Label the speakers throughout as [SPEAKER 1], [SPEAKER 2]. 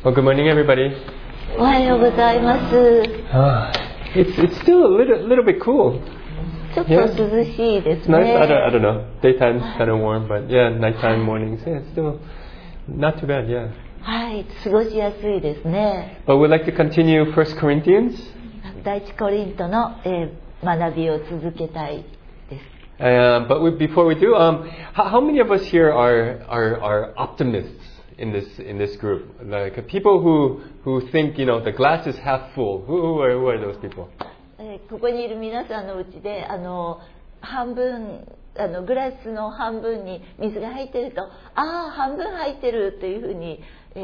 [SPEAKER 1] Well, good morning, everybody.
[SPEAKER 2] おはようございます。
[SPEAKER 1] It's still a little bit cool.
[SPEAKER 2] ちょっと涼しいですね。
[SPEAKER 1] Nice. I don't know. Daytime's kind of warm, but yeah, nighttime, mornings. Yeah, it's still not too bad. Yeah.
[SPEAKER 2] はい、過ごしやすいですね。
[SPEAKER 1] But we'd like to continue 1 Corinthians.
[SPEAKER 2] 第一コリントの、学びを続けたいです。
[SPEAKER 1] But before we do, how many of us here are optimists in this group? Like people who think the glass is half full. Who are those people?
[SPEAKER 2] ここにいる皆さんのうちで半分グラスの半分に水が入ってると半分入ってるというふうに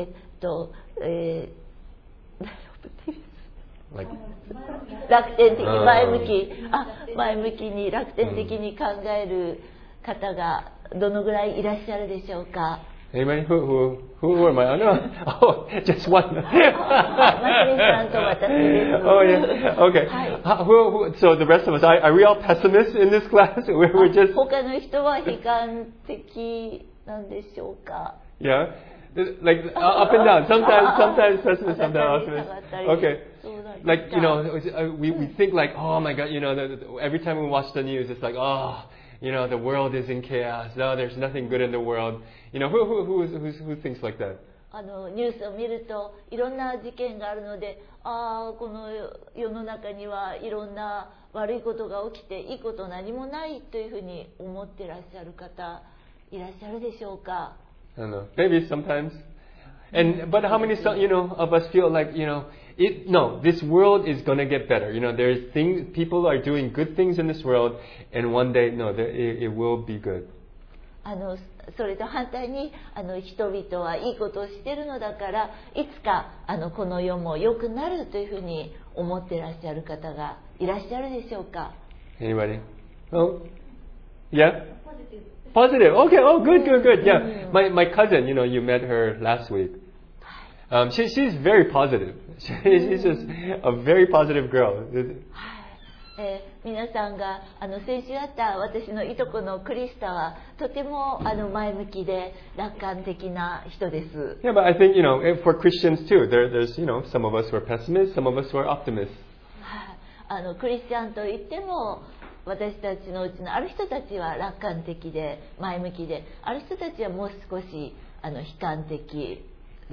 [SPEAKER 2] 楽天的前向きに楽天的に考える方がどのぐらいいらっしゃるでしょうか。
[SPEAKER 1] Anybody? Who am I? Oh, just one. Oh, yeah. Okay. So the rest of us, are we all pessimists in this class? We're just.
[SPEAKER 2] 他の人は悲観的なんでしょうか。
[SPEAKER 1] Yeah. Like up and down. Sometimes pessimist, sometimes optimist. Okay. Like we think like, oh my God, every time we watch the news, it's like, the world is in chaos. No, there's nothing good in the world. Who thinks like that?
[SPEAKER 2] ニュースを見るといろんな事件があるので、この世の中にはいろんな悪いことが起きていいこと何もないというふうに思ってらっしゃる方いらっしゃるでしょうか。
[SPEAKER 1] I don't know. Maybe sometimes. But how many of us feel like this world is going to get better. There's things, people are doing good things in this world, and one day, it will be good.
[SPEAKER 2] それと反対に人々はいいことをしているのだからいつかこの世も良くなるというふうに思っていらっしゃる方がいらっしゃるでしょうか。
[SPEAKER 1] Anybody? Oh, yeah. Positive. Okay. Oh, good. Yeah. My cousin, you met her last week. She's very positive. She's just a very positive girl.
[SPEAKER 2] 皆さんが先週会った私のいとこのクリスタはとても前向きで楽観的な人です。
[SPEAKER 1] Yeah, but I think for Christians too, there's some of us who are pessimists, some of us who are optimists.
[SPEAKER 2] クリスチャンといっても私たちのうちのある人たちは楽観的で前向きで、ある人たちはもう少し悲観的。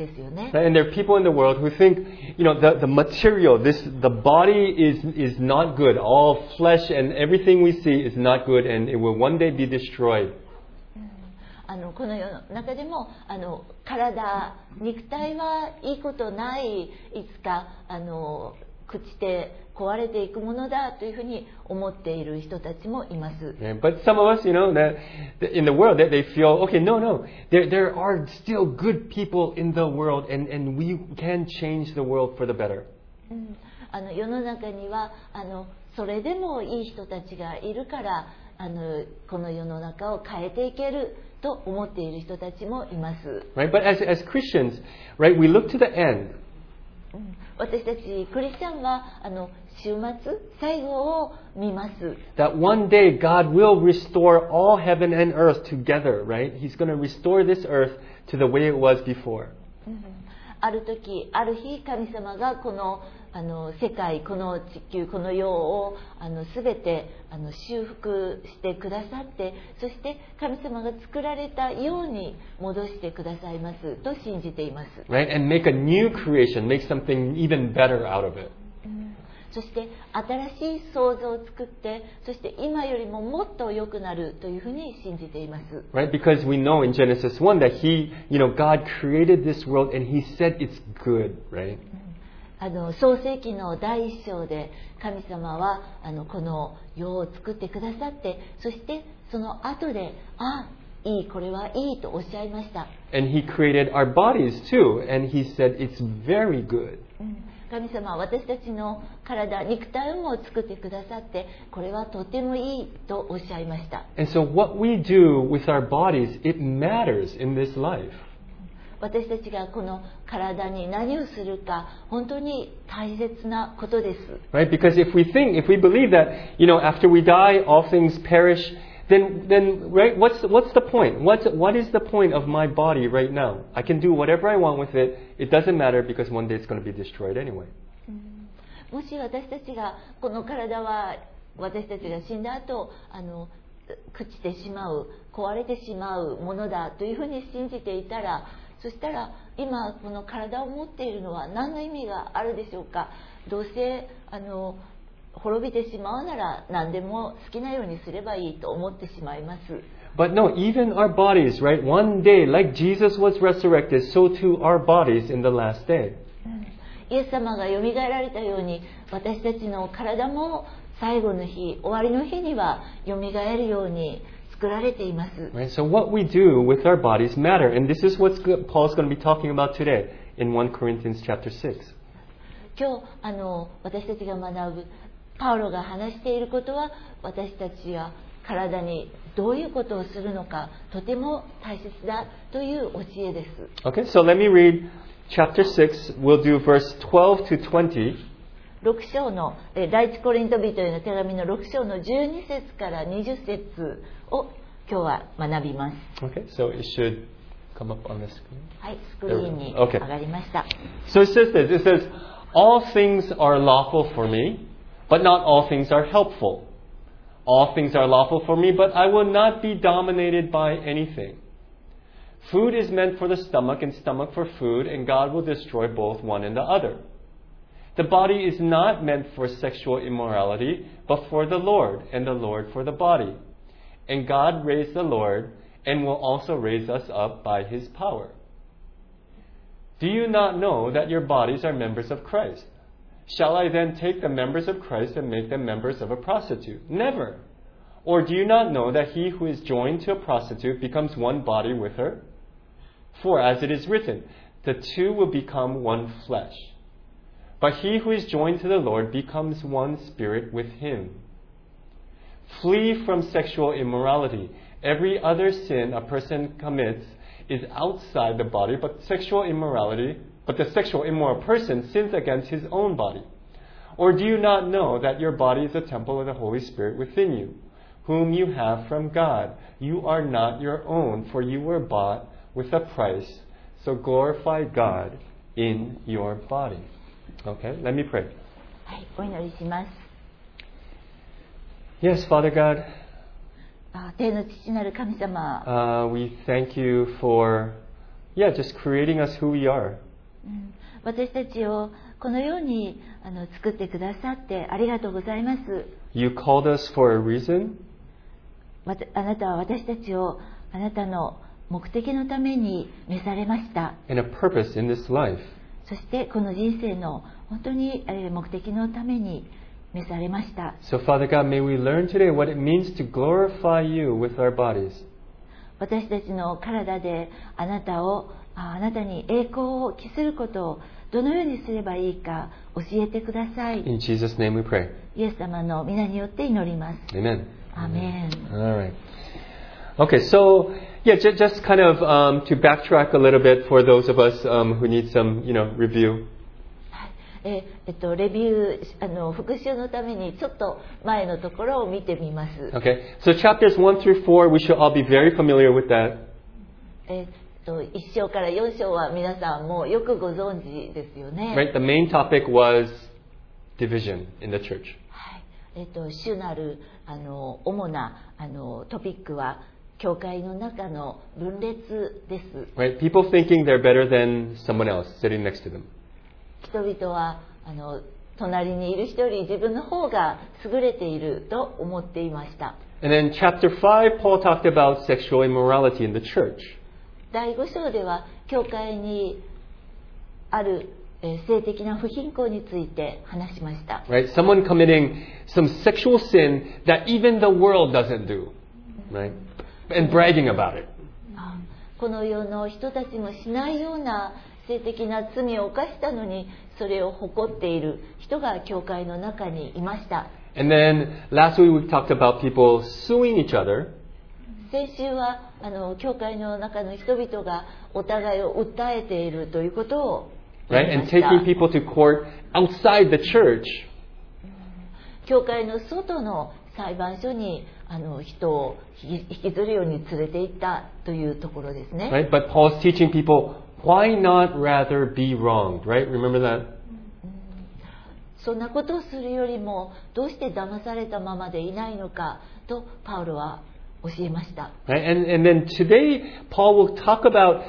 [SPEAKER 1] And there are people in the world who think, the material, the body is not good. All flesh and everything we see is not good, and it will one day be destroyed.
[SPEAKER 2] この世の中でも体、肉体はいいことない、いつか朽ちて壊れていくものだというふうに思っている人たちもいます。
[SPEAKER 1] But some of us, that in the world, they feel, okay, no, there are still good people in the world, and we can change the world for the better.
[SPEAKER 2] 世の中にはそれでもいい人たちがいるからこの世の中を変えていけると思っている人たちもいます。
[SPEAKER 1] Right? But as Christians, right, we look to the end.
[SPEAKER 2] 私たちクリスチャンは終末最後を見ます。
[SPEAKER 1] That one day God will restore all heaven and earth together, right? He's going to restore this earth to the way it was before.
[SPEAKER 2] ある時、ある日、神様がこの世界、この地球、この世をすべて修復してくださって、そして神様が作られたように戻してくださいますと信じています。
[SPEAKER 1] Right? And make a new creation, make something even better out of it.
[SPEAKER 2] そして新しい創造を作って、そして今よりももっと良くなるというふうに信じています。
[SPEAKER 1] Right? Because we know in Genesis 1 that God created this world and He said it's good, right?
[SPEAKER 2] 創世記の第一章で神様はこの世を作ってくださって、そしてその後でいい、これはいいとおっしゃいました。
[SPEAKER 1] And He created our bodies too, and He said it's very good.
[SPEAKER 2] 神様は私たちの体、肉体をも作ってくださって、これはとてもいいとおっしゃいました。
[SPEAKER 1] And so what we do with our bodies, it matters in this life.
[SPEAKER 2] 私たちがこの体に何をするか本当に大切なことです。
[SPEAKER 1] Right? Because if we believe that, after we die, all things perish, then right, what's the point? What is the point of my body right now? I can do whatever I want with it. It doesn't matter because one day it's going to be destroyed anyway.
[SPEAKER 2] もし私たちがこの体は私たちが死んだ後朽ちてしまう、壊れてしまうものだというふうに信じていたら、そしたら今この体を持っているのは何の意味があるでしょうか。どうせ滅びてしまうなら何でも好きなようにすればいいと思ってしまいます。
[SPEAKER 1] But no, even our bodies, right? One day, like Jesus was resurrected, so too our bodies in the last day.
[SPEAKER 2] イエス様がよみがえられたように、私たちの体も最後の日、終わりの日にはよみがえるように作られています。
[SPEAKER 1] Right? So what we do with our bodies matter, and this is what Paul's going to be talking about today in 1 Corinthians chapter 6.
[SPEAKER 2] 今日私たちが学ぶパウロが話していることは、私たちは体にどういうことをするのかとても大切だという教えです。
[SPEAKER 1] Okay, so let me read chapter 6. We'll do verse 12 to 20.
[SPEAKER 2] 6章の第一コリント人への手紙の6章の12節から20節を今日は学びます。
[SPEAKER 1] Okay, so it should come up on the screen.
[SPEAKER 2] はい、スクリーンに上がりました。
[SPEAKER 1] So it says this. It says, all things are lawful for me, but not all things are helpful. All things are lawful for me, but I will not be dominated by anything. Food is meant for the stomach and stomach for food, and God will destroy both one and the other. The body is not meant for sexual immorality, but for the Lord, and the Lord for the body. And God raised the Lord, and will also raise us up by His power. Do you not know that your bodies are members of Christ? Shall I then take the members of Christ and make them members of a prostitute? Never. Or do you not know that he who is joined to a prostitute becomes one body with her? For as it is written, the two will become one flesh. But he who is joined to the Lord becomes one spirit with Him. Flee from sexual immorality. Every other sin a person commits is outside the body, but the sexual immoral person sins against his own body. Or do you not know that your body is a temple of the Holy Spirit within you, whom you have from God? You are not your own, for you were bought with a price. So glorify God in your body. Okay, let me pray.
[SPEAKER 2] はい、お祈りします。
[SPEAKER 1] Yes, Father God.
[SPEAKER 2] 天の父なる神様。
[SPEAKER 1] We thank you for, just creating us who we are.
[SPEAKER 2] 私たちをこのように作ってくださってありがとうございます。
[SPEAKER 1] You called us for a reason.
[SPEAKER 2] あなたは私たちをあなたの目的のために召されました。
[SPEAKER 1] And a purpose in this life.
[SPEAKER 2] そしてこの人生の本当に目的のために召されました。
[SPEAKER 1] So Father God, may we learn today what it means to glorify you with our bodies.
[SPEAKER 2] 私たちの体であなたに栄光を期することをどのようにすればいいか教えてください。
[SPEAKER 1] In Jesus' name we pray.
[SPEAKER 2] イエス様の皆によって祈ります。
[SPEAKER 1] Amen.
[SPEAKER 2] Amen.
[SPEAKER 1] All right. Okay, so just kind of to backtrack a little bit for those of us who need some, review.
[SPEAKER 2] レビュー復習のためにちょっと前のところを見てみます。
[SPEAKER 1] Okay, so chapters 1 through 4, we should all be very familiar with that.
[SPEAKER 2] 1章から4章は皆さんもよくご存知ですよね。
[SPEAKER 1] Right, the main topic was division in the church.
[SPEAKER 2] はい、主なる主なトピックは教会の中の分裂です。
[SPEAKER 1] Right, people thinking they're better than someone else sitting next to them.
[SPEAKER 2] 人々は隣にいる人より自分の方が優れていると思っていました。
[SPEAKER 1] And then chapter 5, Paul talked about sexual immorality in the church.
[SPEAKER 2] 第5章では教会にある性的な不貧困について話しました。
[SPEAKER 1] Right, someone committing some sexual sin that even the world doesn't do, right, and bragging about it.
[SPEAKER 2] この世の人たちもしないような性的な罪を犯したのにそれを誇っている人が教会の中にいました。
[SPEAKER 1] And then last week we talked about people suing each other.
[SPEAKER 2] 先週は教会の中の人々がお互いを訴えているということを言いました。
[SPEAKER 1] Right, and taking people to court outside the church.
[SPEAKER 2] 教会の外の裁判所に人を引きずるように連れて行ったというところですね。
[SPEAKER 1] Right? But Paul's teaching people, why not rather be wronged? Right? Remember that?
[SPEAKER 2] そんなことをするよりもどうして騙されたままでいないのかとパウロは教えました。
[SPEAKER 1] Right? And then today, Paul will talk about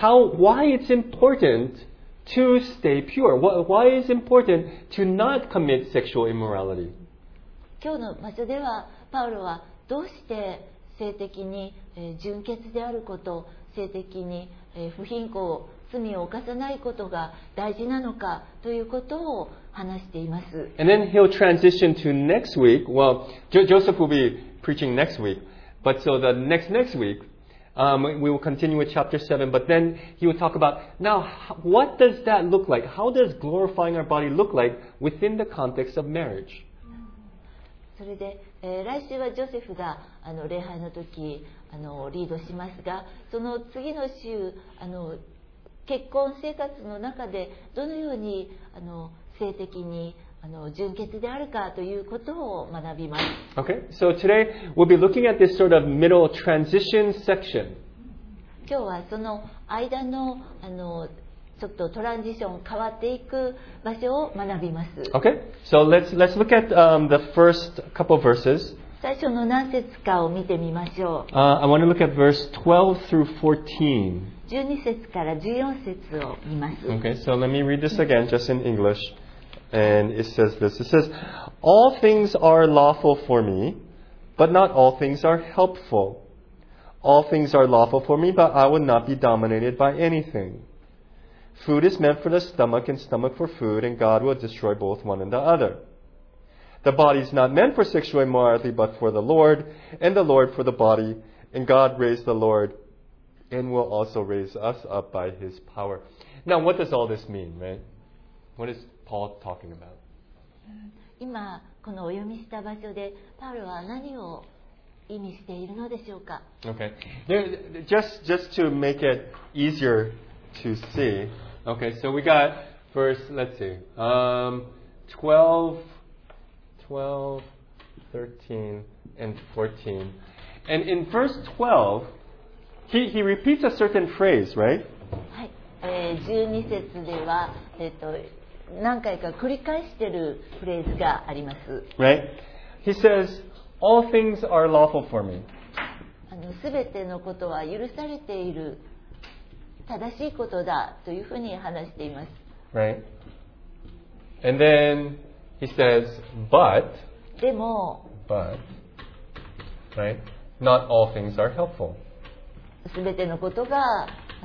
[SPEAKER 1] why it's important to stay pure. Why it's important to not commit sexual immorality.
[SPEAKER 2] 今日の場所ではパウロはどうして性的に純潔であること、性的に不貧困、罪を犯さないことが大事なのかということを話しています。
[SPEAKER 1] And then he'll transition to next week. Well, Joseph will be preaching next week. But so the next week, we will continue with chapter 7. But then he will talk about, now, what does that look like? How does glorifying our body look like within the context of marriage?
[SPEAKER 2] それで、来週はジョセフが礼拝の時リードしますが、その次の週結婚生活の中でどのように性的に純潔であるかということを学びます。
[SPEAKER 1] Okay, so today we'll be looking at this sort of middle transition section.
[SPEAKER 2] 今日はその間のちょっとトランジション変わっていく場所を学びます。
[SPEAKER 1] Okay, so let's look at the first couple of verses.
[SPEAKER 2] 最初の何節かを見てみましょう。
[SPEAKER 1] I want to look at verse 12 through 14.
[SPEAKER 2] 12節から14節を見ます。
[SPEAKER 1] Okay, so let me read this again, just in English. And it says this. It says, all things are lawful for me, but not all things are helpful. All things are lawful for me, but I will not be dominated by anything. Food is meant for the stomach and stomach for food, and God will destroy both one and the other. The body is not meant for sexual immorality, but for the Lord, and the Lord for the body. And God raised the Lord, and will also raise us up by His power. Now, what does all this mean, right? What is Paul talking about?
[SPEAKER 2] 今このお読みした場所でパウロは何を意味しているのでしょうか。
[SPEAKER 1] Okay, just to make it easier to see. Okay, so we got verse. Let's see, 12, 13, and 14. And in verse 12, he repeats a certain phrase, right?
[SPEAKER 2] はい、12節では何回か繰り返しているフレーズがあります。
[SPEAKER 1] Right? He says, all things are lawful for me.
[SPEAKER 2] すべてのことは許されている、正しいことだというふうに話しています。
[SPEAKER 1] Right? And then he says, but,
[SPEAKER 2] でも、
[SPEAKER 1] right? Not all things are helpful.
[SPEAKER 2] すべてのことが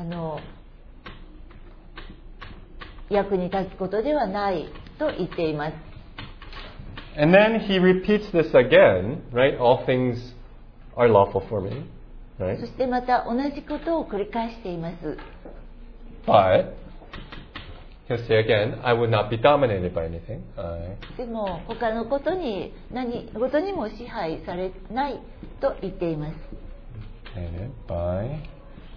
[SPEAKER 2] 役に立つことではないと言っています。
[SPEAKER 1] And then he repeats this again, right? All things are lawful for me, right?
[SPEAKER 2] そしてまた同じことを繰り返しています。
[SPEAKER 1] But he'll say again, I will not be dominated by anything.
[SPEAKER 2] でも他のことに何事にも支配されないと言っています。
[SPEAKER 1] By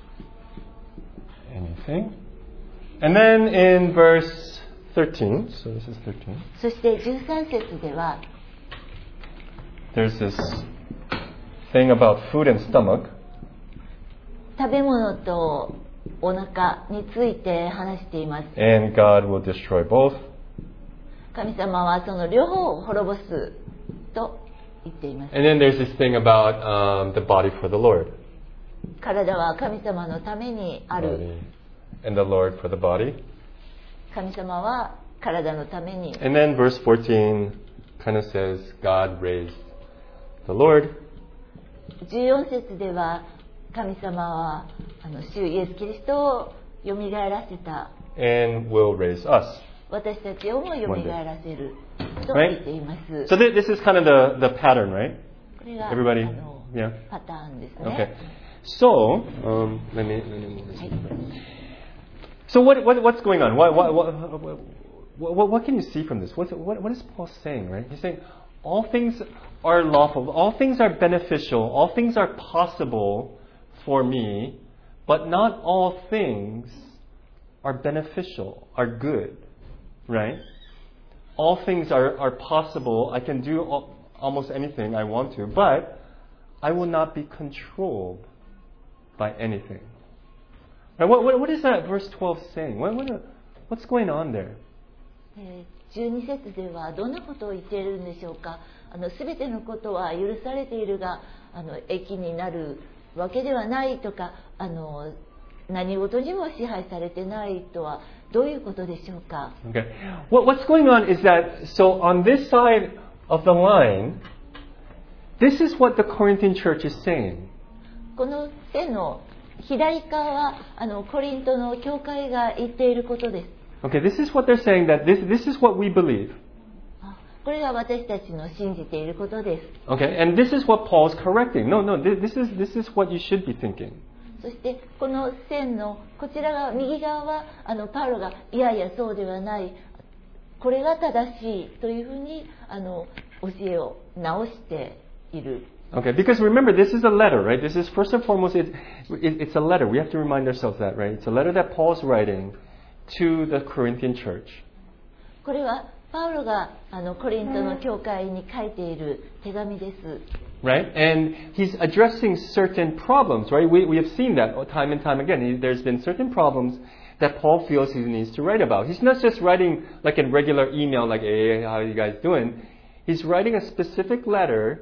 [SPEAKER 1] anything. And then in verse 13, so this is 13.
[SPEAKER 2] そして13節では
[SPEAKER 1] There's this thing about food and stomach.
[SPEAKER 2] 食べ物とお腹について話しています。
[SPEAKER 1] And God will destroy both.
[SPEAKER 2] 神様はその両方を滅ぼすと言っています。
[SPEAKER 1] And then there's this thing about the body for the Lord.
[SPEAKER 2] 体は神様のためにある。
[SPEAKER 1] And the Lord for the body.
[SPEAKER 2] 神様は体のために。
[SPEAKER 1] And then verse 14 kind of says God raised the Lord.
[SPEAKER 2] 14節では神様は主イエス・キリストをよみがえらせた。
[SPEAKER 1] And will raise us.
[SPEAKER 2] 私たちをもよみがえらせると言っています。
[SPEAKER 1] So this is kind of the pattern, right?
[SPEAKER 2] これが
[SPEAKER 1] Everybody, yeah.
[SPEAKER 2] パターンです
[SPEAKER 1] Okay.
[SPEAKER 2] ね。
[SPEAKER 1] So let me move this. So what's going on? What can you see from this? What is Paul saying? Right? He's saying all things are lawful, all things are beneficial, all things are possible for me, but not all things are beneficial, are good. Right? All things are possible. I can do almost anything I want to, but I will not be controlled by anything. Right? What is that verse 12 saying? What's going on there?
[SPEAKER 2] 12節ではどんなことを言っているんでしょうか。すべてのことは許されているが、益になるわけではないとか、何事にも支配されてないとはどういうことでしょうか。
[SPEAKER 1] Okay. What's going on is that, so on this side of the line, this is what the Corinthian church is saying.
[SPEAKER 2] この線の左側はコリントの教会が言っていることです。
[SPEAKER 1] Okay, this is what they're saying, that this is what we believe.
[SPEAKER 2] これが私たちの信じていることです。
[SPEAKER 1] Okay, and this is what Paul's correcting. No, this is what you should be thinking.
[SPEAKER 2] そしてこの線のこちら側右側はパウロがいやいやそうではない、これが正しいというふうに教えを直している。
[SPEAKER 1] Okay, because remember, this is a letter, right? This is first and foremost, it's a letter. We have to remind ourselves that, right? It's a letter that Paul's writing to the Corinthian church.
[SPEAKER 2] これはパウロがコリントの教会に書いている手紙です。
[SPEAKER 1] Right? And he's addressing certain problems, right? We have seen that time and time again. There's been certain problems that Paul feels he needs to write about. He's not just writing like a regular email like, hey, how are you guys doing? He's writing a specific letter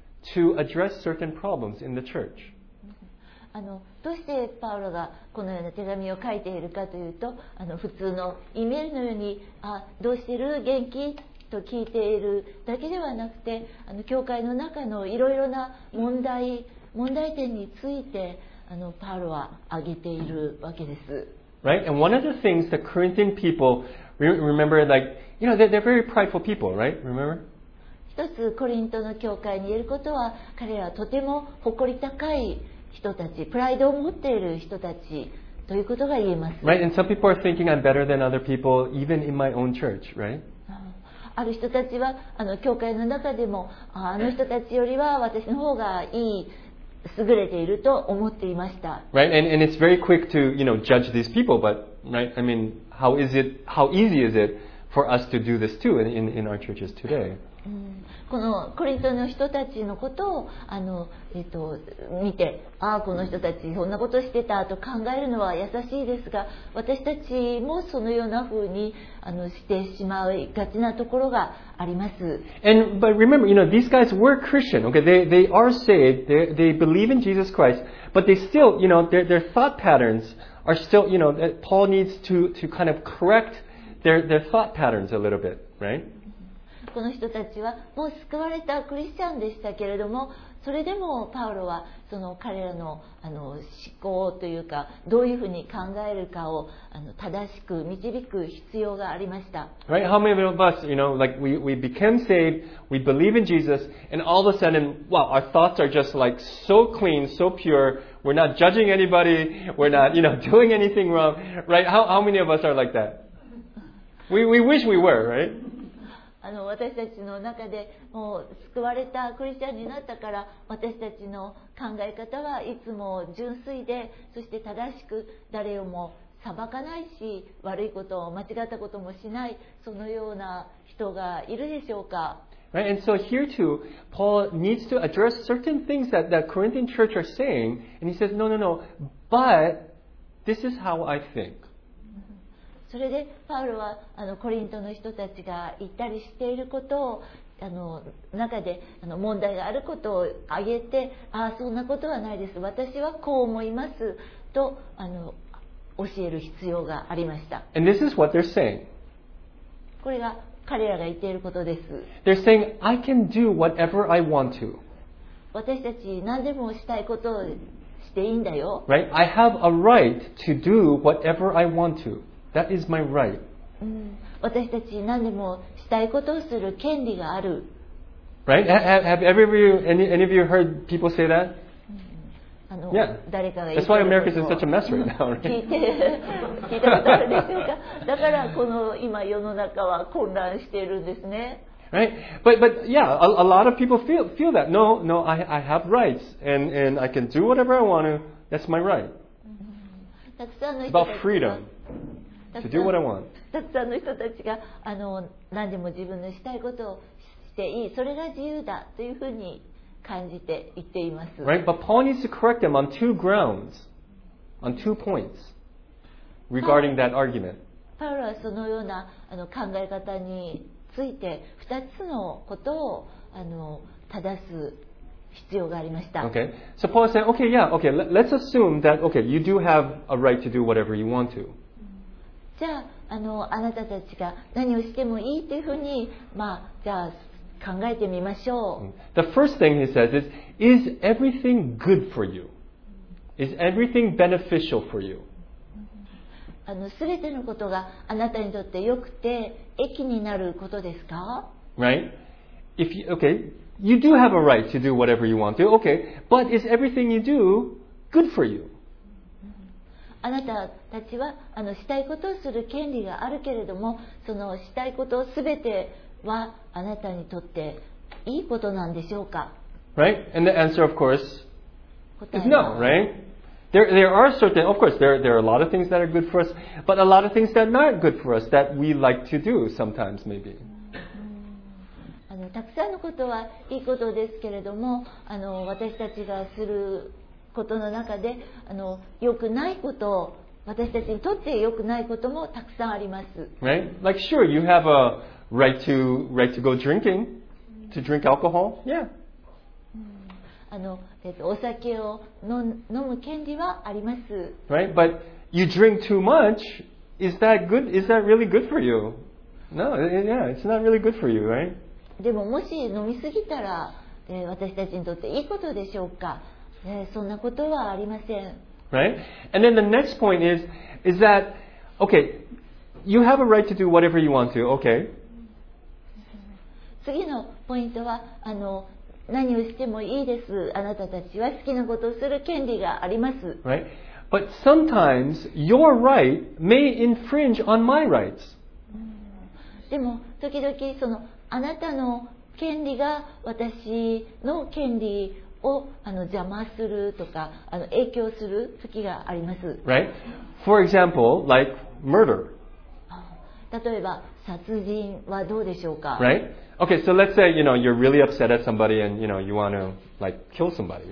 [SPEAKER 1] to address certain problems in the church.
[SPEAKER 2] どうしてパウロがこのような手紙を書いているかというと、普通の E メールのようにどうしてる元気と聞いているだけではなくて、教会の中のいろいろな問題点についてパウロは挙げているわけです。
[SPEAKER 1] Right? And one of the things the Corinthian people, remember, like, they're very prideful people, right? Remember?
[SPEAKER 2] 一つコリントの教会に言えることは、彼らはとても誇り高い人たち、プライドを持っている人たちということが言えます。
[SPEAKER 1] Right? And some people are thinking I'm better than other people, even in my own church, right?
[SPEAKER 2] ある人たちは教会の中でも人たちよりは私の方がいい、優れていると思っていました。
[SPEAKER 1] Right? And it's very quick to, judge these people, but, right? I mean, how easy is it for us to do this too in our churches today?
[SPEAKER 2] このコリントの人たちのことを見て、この人たちそんなことしてたと考えるのは優しいですが、私たちもそのような風にしてしまいがちなところがあります。
[SPEAKER 1] But remember, these guys were Christian. Okay, they are saved. They believe in Jesus Christ, but they still, their thought patterns are still, Paul needs to kind of correct their thought patterns a little bit, right?
[SPEAKER 2] この人たちはもう救われたクリスチャンでしたけれども、それでもパウロはその彼らの思考というか、どういうふうに考えるかを正しく導く必要がありました。
[SPEAKER 1] Right? How many of us, like we became saved, we believe in Jesus, and all of a sudden, wow, our thoughts are just like so clean, so pure. We're not judging anybody. We're not, doing anything wrong. Right? How many of us are like that? We wish we were, right?
[SPEAKER 2] 私たちの中でもう救われたクリスチャンになったから、私たちの考え方はいつも純粋で、そして正しく誰をも裁かないし、悪いことを間違ったこともしない、そのような人がいるでしょうか。
[SPEAKER 1] Right? And so here too, Paul needs to address certain things that the Corinthian church are saying, and he says, no, but this is how I think.
[SPEAKER 2] それでパウロはコリントの人たちが言ったりしていることを中で問題があることを挙げて、そんなことはないです、私はこう思いますと教える必要がありました。
[SPEAKER 1] And this is what they're saying.
[SPEAKER 2] これが彼らが言っていることです。
[SPEAKER 1] They're saying, I can do whatever I want to.
[SPEAKER 2] 私たち何でもしたいことをしていいんだよ。
[SPEAKER 1] Right? I have a right to do whatever I want to. That is my right.
[SPEAKER 2] 私たち何でもしたいことをする権利がある。
[SPEAKER 1] Right? Have any of you heard people say that? Yeah.
[SPEAKER 2] 誰かが
[SPEAKER 1] That's why America is in such a mess right now. Right?
[SPEAKER 2] 聞いたことあるでしょうか。だからこの今世の中は混乱しているんですね。
[SPEAKER 1] Right? But yeah, a lot of people feel that. No, I have rights and I can do whatever I want to. That's my right.
[SPEAKER 2] たくさんの
[SPEAKER 1] It's
[SPEAKER 2] 人
[SPEAKER 1] about
[SPEAKER 2] たち
[SPEAKER 1] freedom to do what I want.
[SPEAKER 2] たくさんの人たちが何でも自分のしたいことをしていい、それが自由だというふうに感じて言っています。
[SPEAKER 1] Right? But Paul needs to correct them on two grounds, on 2 points regarding that argument.
[SPEAKER 2] パウロはそのような考え方について2つのことを正す必要がありました。
[SPEAKER 1] Okay? So Paul is saying, okay, yeah, okay, let's assume that, okay, you do have a right to do whatever you want to.
[SPEAKER 2] じゃあ、あなたたちが何をしてもいいというふうに、じゃあ考えてみましょ
[SPEAKER 1] う。The first thing he says is everything good for you? Is everything beneficial for you?
[SPEAKER 2] すべてのことがあなたにとって良くて益になることですか？
[SPEAKER 1] Right? Okay, you do have a right to do whatever you want to, okay, but is everything you do good for you?
[SPEAKER 2] あなたたちはしたいことをする権利があるけれども、そのしたいことすべてはあなたにとっていいことなんでしょうか？
[SPEAKER 1] Right? And the answer, of course, is no, right? There are certain, of course, there are a lot of things that are good for us, but a lot of things that are not good for us that we like to do sometimes, maybe.
[SPEAKER 2] たくさんのことはいいことですけれども、私たちがすることの中で良くないこと、私たちにとって良くないこともたくさんあります。
[SPEAKER 1] Right? Like, sure, you have a right to go drinking, to drink alcohol. Yeah.
[SPEAKER 2] お酒を飲む権利はあります。
[SPEAKER 1] Right? But you drink too much. Is that good? Is that really good for you? No, yeah, it's not really good for you, right?
[SPEAKER 2] でももし飲みすぎたら、私たちにとっていいことでしょうか？そんなことはありません。
[SPEAKER 1] Right? And then the next point is that, okay, you have a right to do whatever you want to, okay?
[SPEAKER 2] 次のポイントは、何をしてもいいです。あなたたちは好きなことをする権利があります。
[SPEAKER 1] Right? But sometimes your right may infringe on my rights.
[SPEAKER 2] でも時々あなたの権利が私の権利を邪魔するとか影響する時があります。
[SPEAKER 1] Right? For example, like murder.
[SPEAKER 2] 例えば殺人はどうでしょうか？
[SPEAKER 1] Right? Okay, so let's say, you're really upset at somebody and, you want to, like, kill somebody.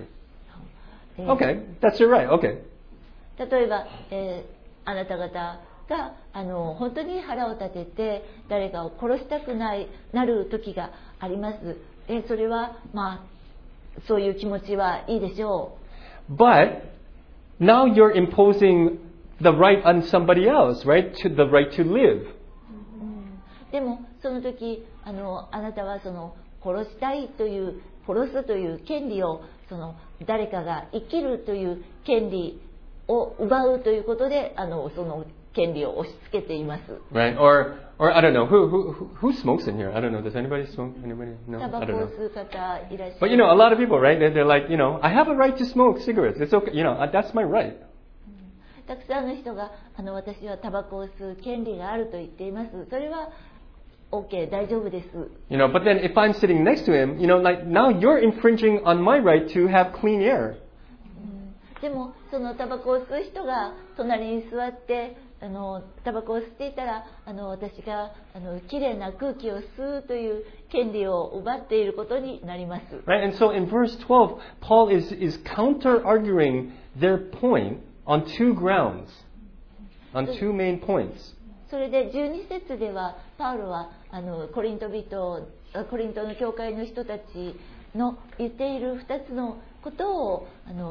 [SPEAKER 1] Okay, that's your right, okay.
[SPEAKER 2] 例えば、あなた方が本当に腹を立てて誰かを殺したくなる時があります。それはそういう気持ちはいいでしょう。
[SPEAKER 1] But now you're imposing the right on somebody else, right? The right to live.
[SPEAKER 2] でもその時あなたは殺すという権利を誰かが生きるという権利を奪うということでその権利を押し付けています。
[SPEAKER 1] Right? Or I don't know who smokes in here? I don't know. Does anybody smoke? Anybody? No.
[SPEAKER 2] タバコを吸う方いらっしゃる。
[SPEAKER 1] But a lot of people, right? They're like, I have a right to smoke cigarettes. It's okay. That's my right.
[SPEAKER 2] たくさんの人が私はタバコを吸う権利があると言っています。それは OK、大丈夫です。
[SPEAKER 1] But then if I'm sitting next to him, like now you're infringing on my right to have clean air.
[SPEAKER 2] でもそのタバコを吸う人が隣に座ってタバコを吸っていたら私がきれいな空気を吸うという権利を奪っていることになります。
[SPEAKER 1] Right? And so in verse 12, Paul is counter-arguing their point on 2 grounds, on 2 main points.
[SPEAKER 2] それで12節ではパウロはコリントの教会の人たちの言っている2つのことを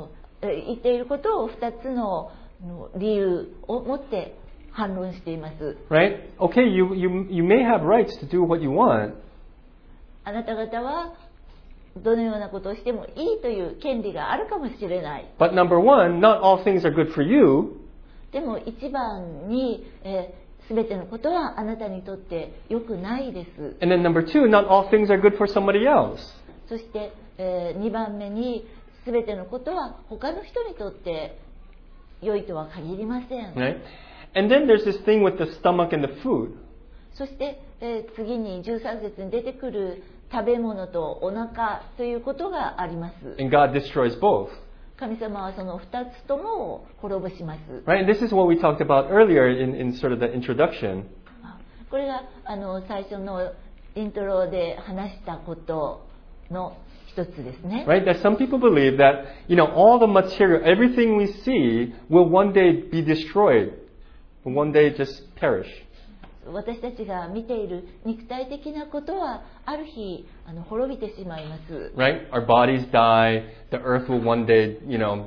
[SPEAKER 2] 2つの理由を持って反論しています。
[SPEAKER 1] Right? Okay, you may have rights to do what you want.
[SPEAKER 2] あなた方はどのようなことをしてもいいという権利があるかもしれない。
[SPEAKER 1] But number one, not all things are good for you.
[SPEAKER 2] でも一番に、すべてのことはあなたにとって良くないです。
[SPEAKER 1] And then number two, not all things are good for somebody else.
[SPEAKER 2] そして、2番目にすべてのことは他の人にとって良いとは限りません。
[SPEAKER 1] Right? And then there's this thing with the stomach and the food.
[SPEAKER 2] そして、次に13節に出てくる食べ物とお腹ということがあります。
[SPEAKER 1] And God destroys both.
[SPEAKER 2] 神様はその2つとも滅ぼします。
[SPEAKER 1] Right? And this is what we talked about earlier in sort of the introduction.
[SPEAKER 2] これが最初のイントロで話したことの一つですね。
[SPEAKER 1] Right? That some people believe that, all the material, everything we see will one day be destroyed, will one day just perish.
[SPEAKER 2] 私たちが見ている肉体的なことはある日滅びてしまいます。
[SPEAKER 1] Right? Our bodies die, the earth will one day,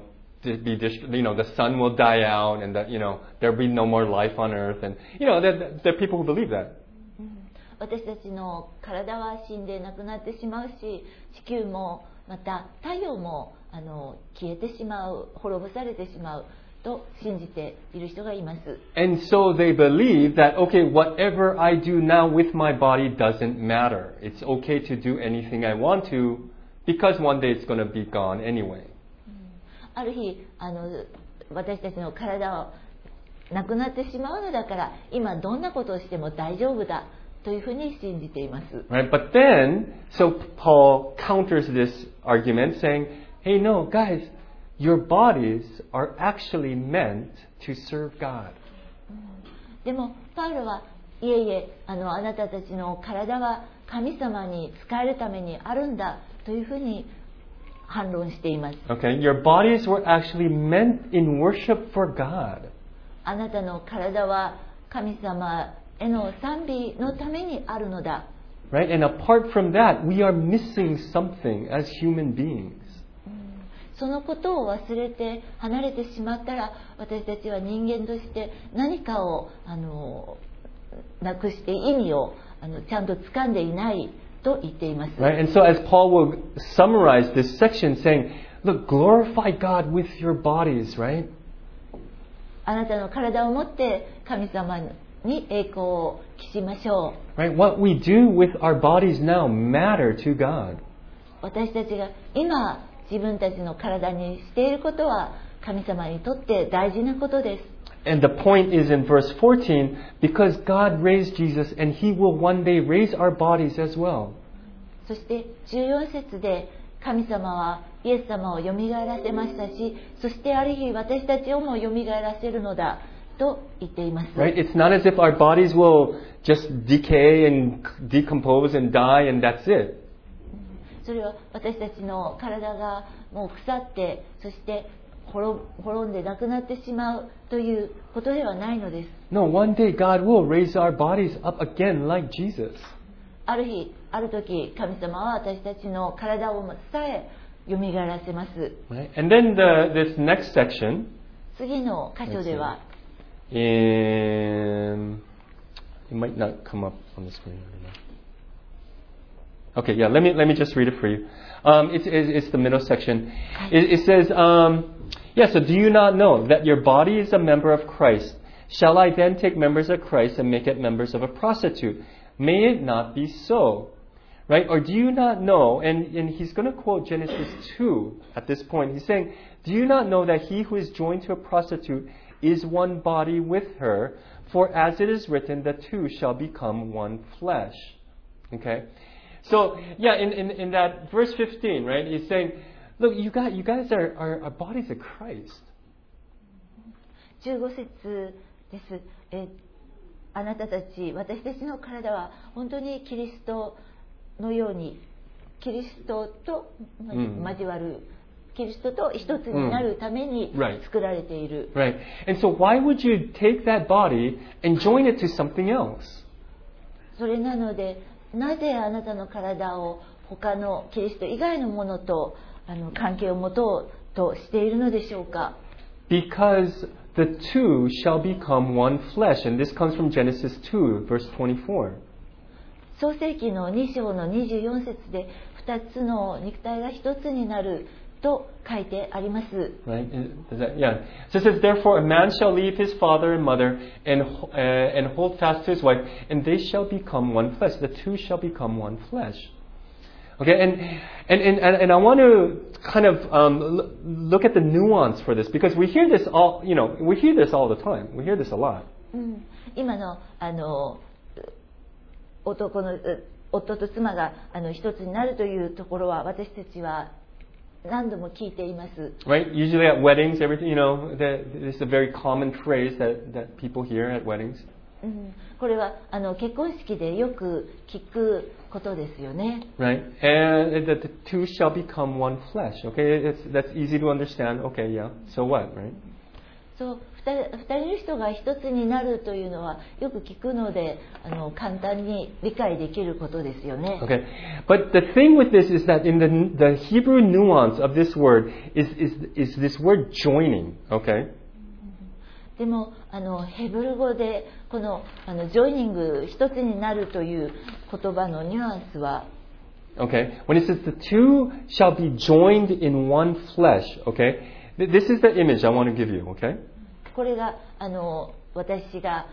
[SPEAKER 1] be the sun will die out, and that, there'll be no more life on earth, and there are people who believe that.
[SPEAKER 2] 私たちの体は死んでなくなってしまうし、地球もまた太陽も消えてしまう、滅ぼされてしまうと信じている人がいます。
[SPEAKER 1] And so they believe that, okay, whatever I do now with my body doesn't matter. It's okay to do anything I want to, because one day it's going to be gone anyway.
[SPEAKER 2] ある日私たちの体はなくなってしまうのだから、今どんなことをしても大丈夫だというふうに信じています。
[SPEAKER 1] Right? But then, so Paul counters this argument saying, hey, no, guys, your bodies are actually meant to serve God.
[SPEAKER 2] でもパウロはいえいえあなたたちの体は神様に仕えるためにあるんだというふうに反論しています。
[SPEAKER 1] Okay, your bodies were actually meant in worship for God.
[SPEAKER 2] あなたの体は神様への賛美のためにあるのだ。
[SPEAKER 1] Right? And apart from that, we are missing something as human beings.
[SPEAKER 2] そのことを忘れて離れてしまったら、私たちは人間として何かをなくして意味をちゃんと掴んでいないと言っています。
[SPEAKER 1] Right? And so as Paul will summarize this section saying, look, glorify God with your bodies, right?
[SPEAKER 2] あなたの体をもって神様に栄光を期しましょう。
[SPEAKER 1] Right? What we do with our bodies now matter to God.
[SPEAKER 2] 私たちが今自分たちの体にしていることは神様にとって大事なことです。
[SPEAKER 1] And the point is in verse 14, because God raised Jesus and He will one day raise our bodies as well.
[SPEAKER 2] そして14節で神様はイエス様をよみがえらせましたし、そしてある日私たちをもよみがえらせるのだと言っています。
[SPEAKER 1] Right? It's not as if our bodies will just decay and decompose and die and that's it.
[SPEAKER 2] それは私たちの体がもう腐って、そして滅んでなくなってしまうということではないのです。
[SPEAKER 1] No, one day God will raise our bodies up again like Jesus.
[SPEAKER 2] ある日、ある時、神様は私たちの体をさえよみがえらせます。
[SPEAKER 1] Right? And then this next section,
[SPEAKER 2] 次の箇所では、
[SPEAKER 1] it might not come up on the screen. Okay, yeah, let me just read it for you. It's the middle section. It says, so do you not know that your body is a member of Christ? Shall I then take members of Christ and make it members of a prostitute? May it not be so. Right? Or do you not know, and he's going to quote Genesis 2 at this point. He's saying, do you not know that he who is joined to a prostitute is one body with her? For as it is written, the two shall become one flesh. Okay? So, yeah, in that verse 15, right, he's saying, look, you guys are our bodies of Christ.
[SPEAKER 2] 15節です。あなたたち、私たちの体は本当にキリストのように、キリストと交わる、キリストと一つになるために作られている。
[SPEAKER 1] Right. And so why would you take that body and join it to something else?
[SPEAKER 2] それなので、なぜあなたの体を他のキリスト以外のものと関係を持とうとしているのでしょうか。
[SPEAKER 1] Because the two shall become one flesh. And this comes from Genesis 2, verse 24.
[SPEAKER 2] 創世記の2章の24節で2つの肉体が1つになると書いてあります。
[SPEAKER 1] Right? Yeah. So it says, therefore a man shall leave his father and mother and hold fast to his wife, and they shall become one flesh. The two shall become one flesh. Okay, and I want to kind of look at the nuance for this, because we hear this all, we hear this all the time. We hear this a lot.
[SPEAKER 2] 今の夫と妻が一つになるというところは私たちは何度も聞いています。
[SPEAKER 1] Right? Usually at weddings, everything, there's a very common phrase that people hear at weddings.
[SPEAKER 2] これは結婚式でよく聞くことですよね。
[SPEAKER 1] Right? And that the two shall become one flesh. Okay, that's easy to understand. Okay, yeah. So what, right?
[SPEAKER 2] そう二人の人が一つになるというのはよく聞くので簡単に理解できることですよね。
[SPEAKER 1] Okay, but the thing with this is that in the Hebrew nuance of this word is this word joining. Okay.
[SPEAKER 2] でもヘブル語でこのジョイニング一つになるという言葉のニュアンスは
[SPEAKER 1] Okay, when it says the two shall be joined in one flesh, okay, this is the image I want to give you, okay?
[SPEAKER 2] これが私が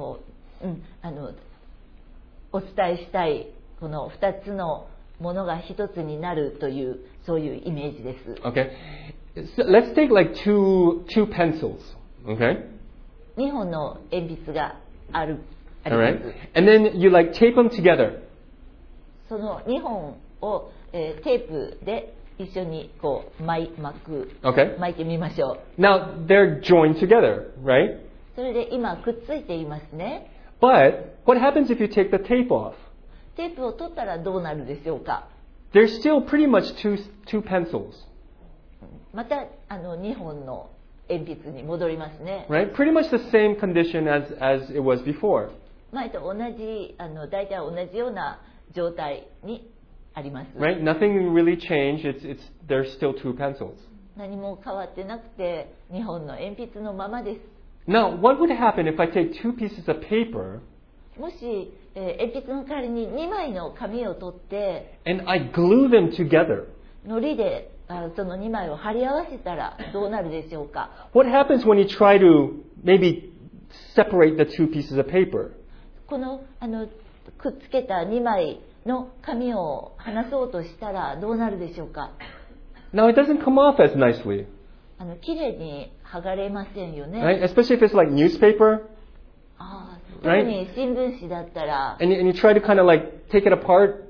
[SPEAKER 2] お伝えしたいこの二つのものが一つになるというそういうイメージです。
[SPEAKER 1] Okay, so let's take like two pencils, okay?
[SPEAKER 2] 2本の鉛筆があります。
[SPEAKER 1] Alright, and then you like tape them together.
[SPEAKER 2] その2本を、テープで一緒にこう巻いてみましょう。
[SPEAKER 1] Now they're joined together, right?
[SPEAKER 2] それで今くっついていますね。
[SPEAKER 1] But what happens if you take the tape off?
[SPEAKER 2] テープを取ったらどうなるでしょうか。
[SPEAKER 1] There's still pretty much two pencils.
[SPEAKER 2] また2本の鉛筆に戻りますね。
[SPEAKER 1] Right? Pretty much the same condition as it was before.
[SPEAKER 2] 前と同じ大体同じような状態にあります。
[SPEAKER 1] Right? Nothing really changed. There's still two pencils.
[SPEAKER 2] 何も変わってなくて2本の鉛筆のままです。
[SPEAKER 1] Now, what would happen if I take two pieces of paper
[SPEAKER 2] もし、鉛筆の代わりに2枚の紙を取って
[SPEAKER 1] and I glue them together?
[SPEAKER 2] 糊でその2枚を貼り合わせたらどうなるでしょうか。
[SPEAKER 1] What happens when you try to maybe separate the two pieces of paper?
[SPEAKER 2] このくっつけた2枚の紙を離そうとしたらどうなるでしょうか。
[SPEAKER 1] Now, it doesn't come off as nicely.
[SPEAKER 2] きれいに剥がれませんよね。
[SPEAKER 1] Right? Especially if it's like newspaper.
[SPEAKER 2] 特に新聞紙だったら
[SPEAKER 1] And you try to kind of like take it apart.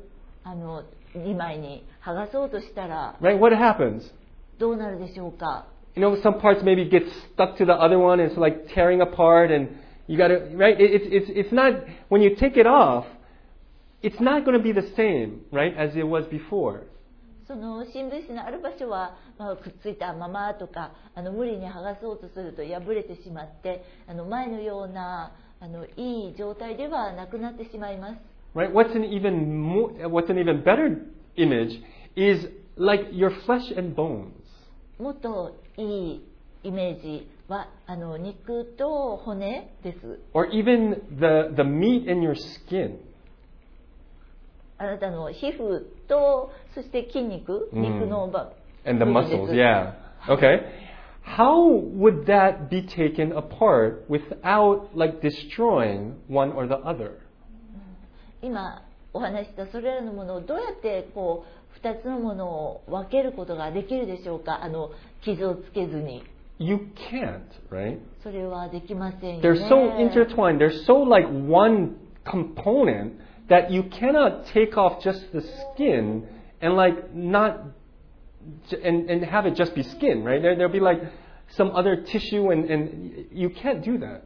[SPEAKER 2] 2枚に剥がそうとしたら
[SPEAKER 1] Right? What happens?
[SPEAKER 2] どうなるでしょうか。
[SPEAKER 1] You know, some parts maybe get stuck to the other one and it's like tearing apart and you gotta, right? It's not, when you take it off, it's not going to be the same, right, as it was before.
[SPEAKER 2] その新聞紙のある場所は、くっついたままとか無理に剥がそうとすると破れてしまって前のようないい状態ではなくなってしまいます。
[SPEAKER 1] Right? What's an even better image is like your flesh and bones.
[SPEAKER 2] もっといいイメージは肉と骨です。
[SPEAKER 1] Or even the meat in your skin.
[SPEAKER 2] あなたの皮膚とそして筋肉、肉の
[SPEAKER 1] And the muscles, yeah. Okay. How would that be taken apart without like destroying one or the other?
[SPEAKER 2] 今お話したそれらのものをどうやってこう2つのものを分けることができるでしょうか。傷をつけずに。
[SPEAKER 1] You can't, right?
[SPEAKER 2] それはできませんよね。
[SPEAKER 1] They're so intertwined. They're so like one component that you cannot take off just the skin and like not and have it just be skin, right? There'll be like some other tissue and you can't do that.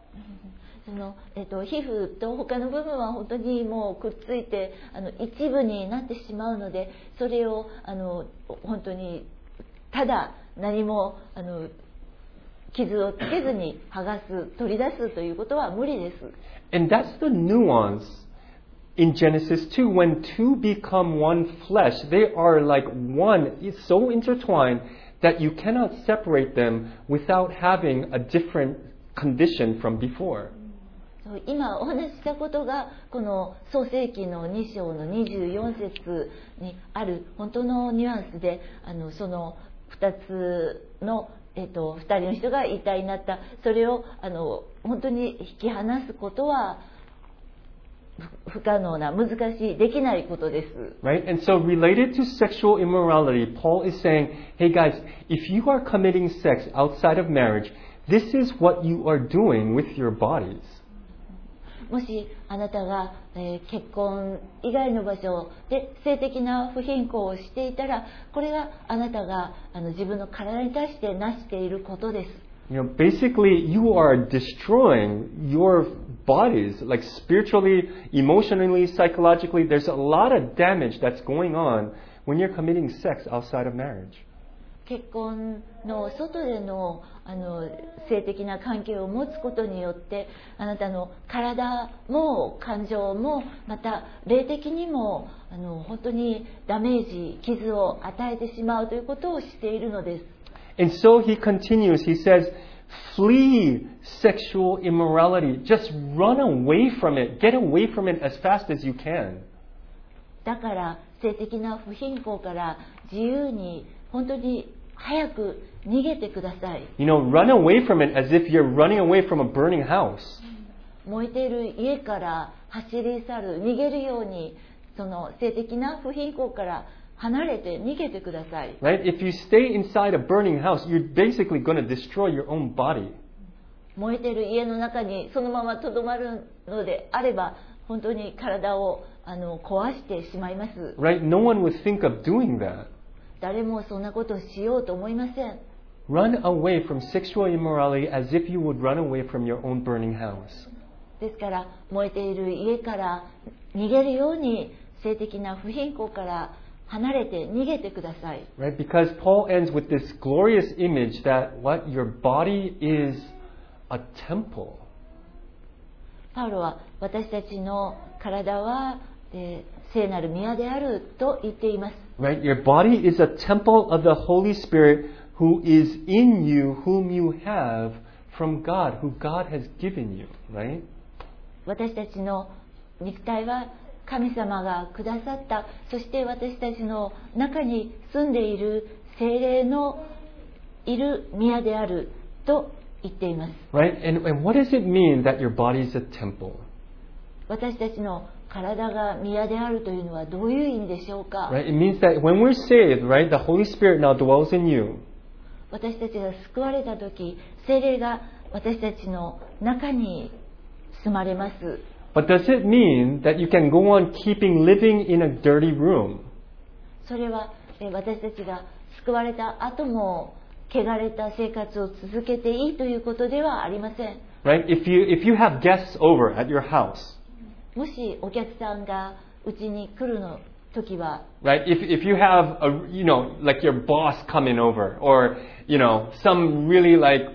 [SPEAKER 2] 皮膚と他の部分は本当にもうくっついて一部になってしまうので、それを本当にただ何も傷をつけずに剥がす、取り出すということは無理です。
[SPEAKER 1] And that's the nuance in Genesis 2. When two become one flesh, they are like one. It's so intertwined that you cannot separate them without having a different condition from before.
[SPEAKER 2] 今お話ししたことがこの創世記の2章の24節にある本当のニュアンスでその2つの、2人の人が一体になった、それを本当に引き離すことは不可能な、難しい、できないことです。
[SPEAKER 1] Right? And so related to sexual immorality, Paul is saying, hey guys, if you are committing sex outside of marriage, this is what you are doing with your bodies.
[SPEAKER 2] もしあなたが、結婚以外の場所で性的な不貧困をしていたら、これがあなたが自分の体に対してなしていることです。
[SPEAKER 1] You know, basically you are destroying your bodies, like spiritually, emotionally, psychologically, there's a lot of damage that's going on when you're committing sex outside of marriage.
[SPEAKER 2] 結婚の外での性的な関係を持つことによってあなたの体も感情もまた霊的にも本当にダメージ傷を与えてしまうということをしているのです。
[SPEAKER 1] And so he continues, he says, flee sexual immorality. Just run away from it. Get away from it as fast as you can.
[SPEAKER 2] だから性的な不貧困から自由に本当に早く逃げてください。
[SPEAKER 1] You know, run away from it as if you're running away from a burning house.
[SPEAKER 2] 燃えている家から走り去る、逃げるように、その性的な不貧困から離れて逃げてください。
[SPEAKER 1] Right? If you stay inside a burning house, you're basically going to destroy your own body.
[SPEAKER 2] 燃えている家の中にそのままとどまるのであれば、本当に体を壊してしまいます。
[SPEAKER 1] Right? No one would think of doing that.
[SPEAKER 2] 誰もそんなことをしようと思いません。
[SPEAKER 1] Run away from sexual immorality as if you would run away from your own burning house.
[SPEAKER 2] ですから燃えている家から逃げるように性的な不貧困から離れて逃げてください。
[SPEAKER 1] Right? Because Paul ends with this glorious image that what your body is a temple.
[SPEAKER 2] パウロは私たちの体は聖なる宮であると言っています。
[SPEAKER 1] Right? Your body is a temple of the Holy Spirit who is in you, whom you have from God, who God has given you. Right?
[SPEAKER 2] 私たちの肉体は神様がくださった、そして私たちの中に住んでいる聖霊のいる宮であると言っています。
[SPEAKER 1] Right? And what does it mean that your body is a temple?
[SPEAKER 2] 私たちの体が宮であるというのはどういう意味でしょうか？
[SPEAKER 1] Right? It means that when we're saved, right, the Holy Spirit now dwells in you.
[SPEAKER 2] 私たちが救われたとき、聖霊が私たちの中に住まれます。
[SPEAKER 1] But does it mean that you can go on keeping living in a dirty room?
[SPEAKER 2] それは私たちが救われた後も汚れた生活を続けていいということではありません。
[SPEAKER 1] Right? If you have guests over at your house,
[SPEAKER 2] もしお客さんがうちに来るの時は、
[SPEAKER 1] right? If you have like your boss coming over, or some really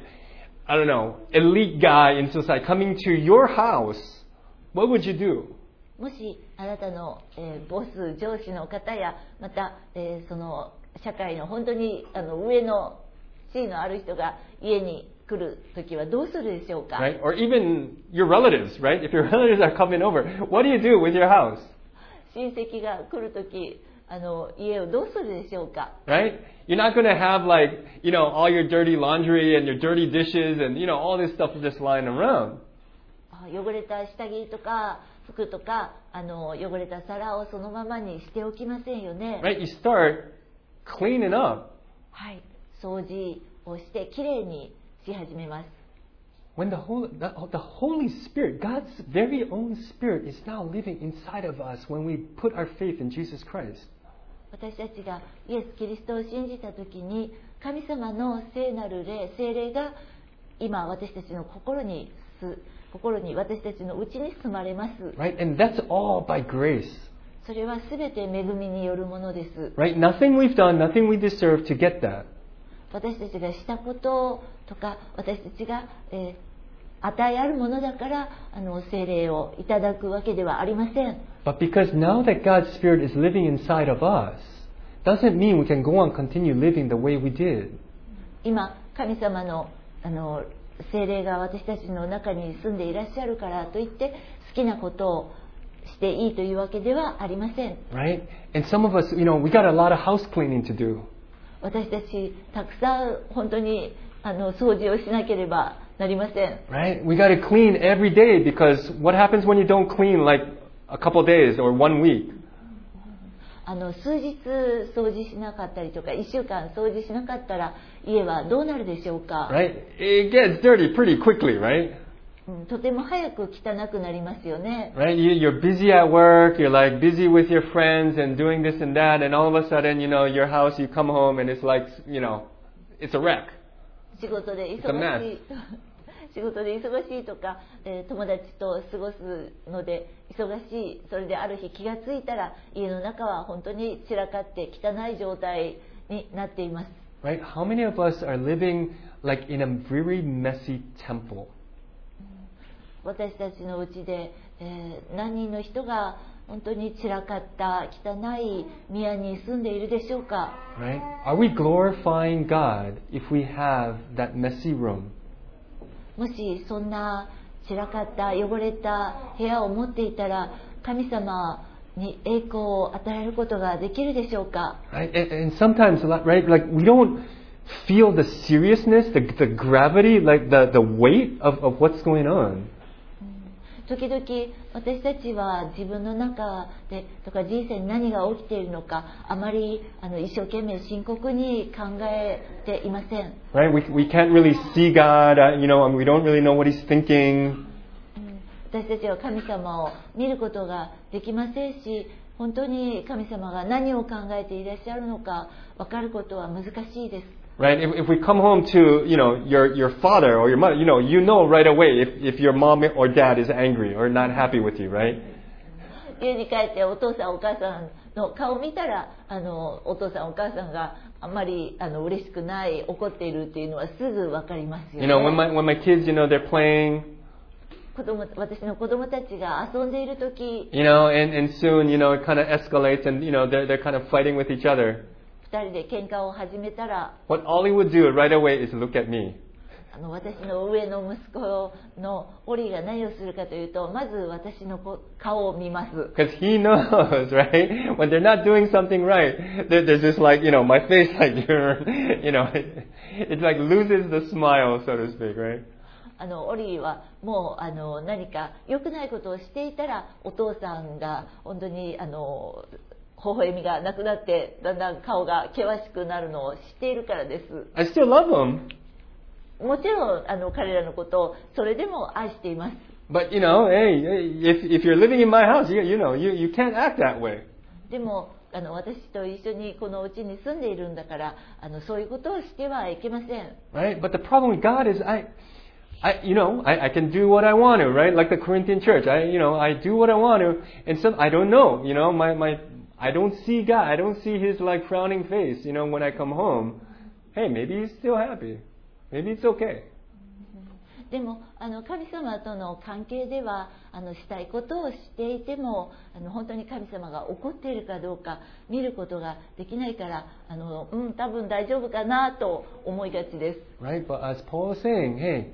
[SPEAKER 1] elite guy in society coming to your house, what would you do?
[SPEAKER 2] もしあなたの、ボス上司の方やまた、その社会の本当に上の地位のある人が家に来るときはどうするでしょうか？
[SPEAKER 1] Right? Or even your relatives, right? If your relatives are coming over, what do you do with your house?
[SPEAKER 2] 親戚が来るとき家をどうするでしょうか？
[SPEAKER 1] Right? You're not going to have all your dirty laundry and your dirty dishes and all this stuff just lying around.
[SPEAKER 2] 汚れた下着とか服とか汚れた皿をそのままにしておきませんよね。
[SPEAKER 1] Right? You start cleaning up.
[SPEAKER 2] はい、掃除をしてきれいにし始めます。
[SPEAKER 1] When the Holy Spirit, God's very own Spirit, is now living inside of us when we put our faith in Jesus Christ.
[SPEAKER 2] 私たちがイエス・キリストを信じたときに神様の聖なる霊、聖霊が今私たちの心に私たちのうちに住まれます。
[SPEAKER 1] Right? And that's all by grace.
[SPEAKER 2] それはすべて恵みによるものです。
[SPEAKER 1] Right? Nothing we've done, nothing we deserve to get that.
[SPEAKER 2] 私たちがしたこととか私たちが、与えあるものだから聖霊をいただくわけではありません。
[SPEAKER 1] But because now that God's Spirit is living inside of us, doesn't mean we can go on continue living the way we did.
[SPEAKER 2] 今神様の聖霊が私たちの中に住んでいらっしゃるからといって好きなことをしていいというわけではありません。
[SPEAKER 1] Right? And some of us, we got a lot of house cleaning to do.
[SPEAKER 2] 私たちたくさん本当に掃除をしなければなりません。
[SPEAKER 1] Right? We got to clean every day because what happens when you don't clean like a couple days or 1 week?
[SPEAKER 2] 数日掃除しなかったりとか1週間掃除しなかったら家はどうなるでしょうか？
[SPEAKER 1] Right? It gets dirty pretty quickly, right?
[SPEAKER 2] とても早く汚くなりますよね。
[SPEAKER 1] Right? You're busy at work, you're like busy with your friends and doing this and that, and all of a sudden, your house, you come home and it's like, it's a wreck.
[SPEAKER 2] 仕事で忙しい仕事で忙しいとか、友達と過ごすので忙しい。それである日気がついたら家の中は本当に散らかって汚い状態になっています。
[SPEAKER 1] Right? How many of us are living like in a very messy temple?
[SPEAKER 2] 私たちのうちで、何人の人が本当に散らかった汚い宮に住んでいるでしょうか。
[SPEAKER 1] Right? Are we glorifying God if we have that messy room?
[SPEAKER 2] もしそんな散らかった汚れた部屋を持っていたら、神様に栄光を与えることができるでしょうか。
[SPEAKER 1] Right? And sometimes, right, like we don't feel the seriousness, the gravity, like the weight of what's going on.
[SPEAKER 2] 時々私たちは自分の中でとか人生に何が起きているのかあまり一生懸命深刻に考えていません。
[SPEAKER 1] Right? We can't really see God, we don't really know what He's thinking.
[SPEAKER 2] 私たちは神様を見ることができませんし、本当に神様が何を考えていらっしゃるのか分かることは難しいです。
[SPEAKER 1] Right? If we come home to, your father or your mother, you know right away if your mom or dad is angry or not happy with you, right?
[SPEAKER 2] 家に帰ってお父さんお母さんの顔を見たら、お父さんお母さんがあんまり嬉しくない、怒っているっていうのはすぐわかりますよね。
[SPEAKER 1] When my kids, they're playing,
[SPEAKER 2] 私の子供たちが遊んでいる時、
[SPEAKER 1] and soon, it kind of escalates and, they're kind of fighting with each other.
[SPEAKER 2] 二人で喧嘩を始めたら、
[SPEAKER 1] What Ollie would do right away is look at me.
[SPEAKER 2] 私の上の息子のオリーが何をするかというと、まず私の顔を見ます。
[SPEAKER 1] Because he knows, right? When they're not doing something right, there's just like, my face like, it like loses the smile, so to speak, right?
[SPEAKER 2] オリーはもう何か良くないことをしていたら、お父さんが本当に微笑みがなくなってだんだん顔が険しくなるのを知っているからです。
[SPEAKER 1] I still love him.
[SPEAKER 2] もちろん彼らのことをそれでも愛しています。
[SPEAKER 1] But hey, if you're living in my house, you can't act that way.
[SPEAKER 2] でも私と一緒にこの家に住んでいるんだからそういうことをしてはいけません。
[SPEAKER 1] Right? But the problem with God is I can do what I want to, right? Like the Corinthian church, I do what I want to, and some I don't know, I don't see God, I don't see His like frowning face, when I come home. Hey, maybe He's still happy, maybe it's okay.
[SPEAKER 2] でも神様との関係ではしたいことをしていても本当に神様が怒っているかどうか見ることができないから多分大丈夫かなと思いがちです。
[SPEAKER 1] Right, but as Paul is saying, hey,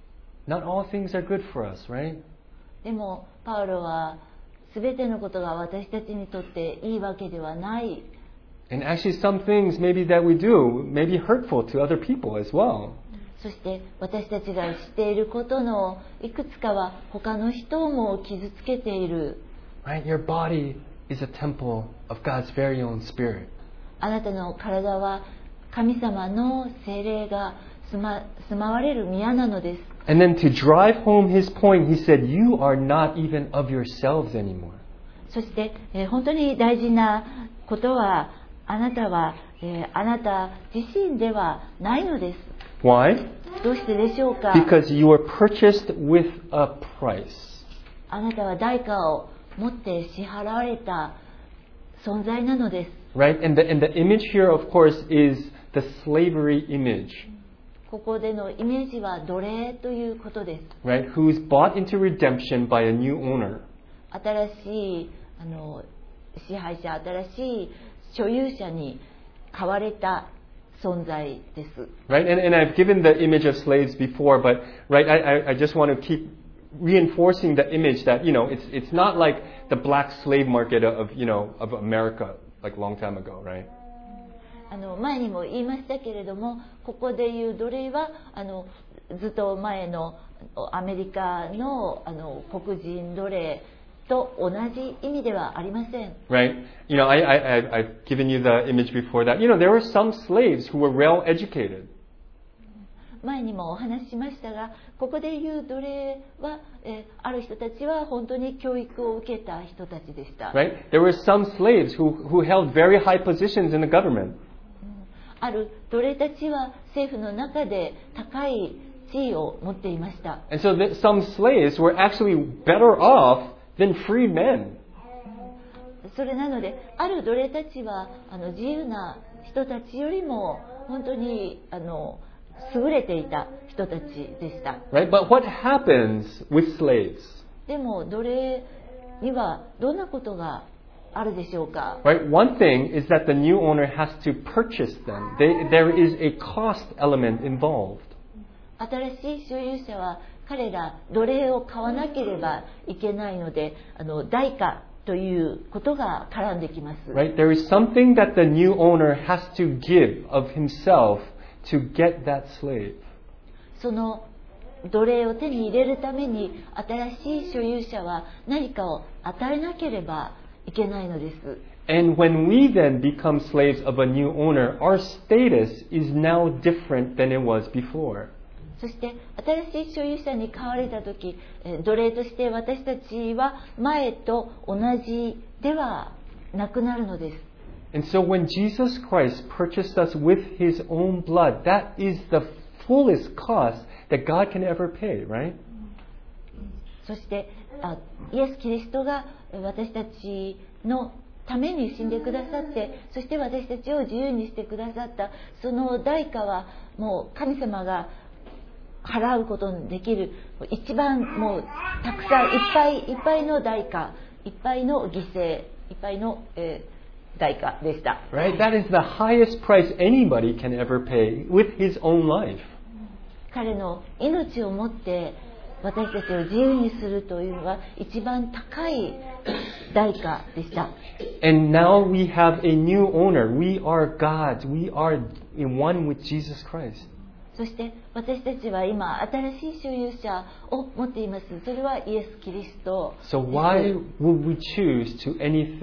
[SPEAKER 1] not all things are good for us, right?
[SPEAKER 2] でもパウロは全てのことが私たちにとっていいわけではない。
[SPEAKER 1] And actually some things maybe that we do may be hurtful to other people as well.
[SPEAKER 2] そして私たちがしていることのいくつかは他の人も傷つけている。
[SPEAKER 1] Right? Your body is a temple of God's very own Spirit.
[SPEAKER 2] あなたの体は神様の聖霊が住まわれる宮なのです。
[SPEAKER 1] And then to drive home his point, he said, you are not even of yourselves anymore.
[SPEAKER 2] そして、本当に大事なことは、あなたは、あなた自身ではないのです。
[SPEAKER 1] Why?
[SPEAKER 2] どうしてでしょうか？
[SPEAKER 1] Because you were purchased with a price.
[SPEAKER 2] あなたは代価を持って支払われた存在なのです。
[SPEAKER 1] Right? And the image here, of course, is the slavery image.
[SPEAKER 2] ここでのイメージは奴隷ということです。
[SPEAKER 1] Right? Who is bought into redemption by a new owner.
[SPEAKER 2] 新しい支配者、新しい所有者に買われた存在です。
[SPEAKER 1] Right? And I've given the image of slaves before, but right, I just want to keep reinforcing the image that, it's not like the black slave market of America like long time ago, right?
[SPEAKER 2] 前にも言いましたけれども、ここでいう奴隷はずっと前のアメリカの黒人奴隷と同じ意味ではありません。
[SPEAKER 1] Right? I've given you the image before that. There were some slaves who were well educated.
[SPEAKER 2] 前にもお話ししましたが、ここでいう奴隷は、ある人たちは本当に教育を受けた人たちでした。
[SPEAKER 1] Right? There were some slaves who held very high positions in the government.
[SPEAKER 2] ある奴隷たちは政府の中で高い地位を持っていました。
[SPEAKER 1] And so some slaves were actually better off than free men.
[SPEAKER 2] それなので、ある奴隷たちは自由な人たちよりも本当に優れていた人たちでした。
[SPEAKER 1] Right? But what happens with slaves?
[SPEAKER 2] でも奴隷にはどんなことがあるでしょうか。
[SPEAKER 1] Right? One thing is that the new owner has to purchase them. There is a cost element involved.
[SPEAKER 2] 新しい所有者は彼ら奴隷を買わなければいけないので、代価ということが絡んできます。
[SPEAKER 1] Right? There is something that the new owner has to give of himself to get that slave.
[SPEAKER 2] その奴隷を手に入れるために新しい所有者は何かを与えなければいけないのです。
[SPEAKER 1] And when we then become slaves of a new owner, our status is now different than it was before.
[SPEAKER 2] そして新しい所有者に買われたとき、奴隷として私たちは前と同じではなくなるのです。
[SPEAKER 1] And so when Jesus Christ purchased us with His own blood, that is the fullest cost that God can ever pay, right?
[SPEAKER 2] そしてイエス・キリストが私たちのために死んでくださって、そして私たちを自由にしてくださったその代価はもう神様が払うことのできる一番もうたくさんいっぱいの代価、いっぱいの犠牲、いっぱいの、代価でした。
[SPEAKER 1] Right? That is the highest price anybody can ever pay with his own life.
[SPEAKER 2] 彼の命をもって私たちを自由にするというのは一番高い代価でした。
[SPEAKER 1] And now we have a new owner. We are God's. We are in one with Jesus Christ.
[SPEAKER 2] そして私たちは今新しい所有者を持っています。それはイエス・キリストです。
[SPEAKER 1] So why would we choose to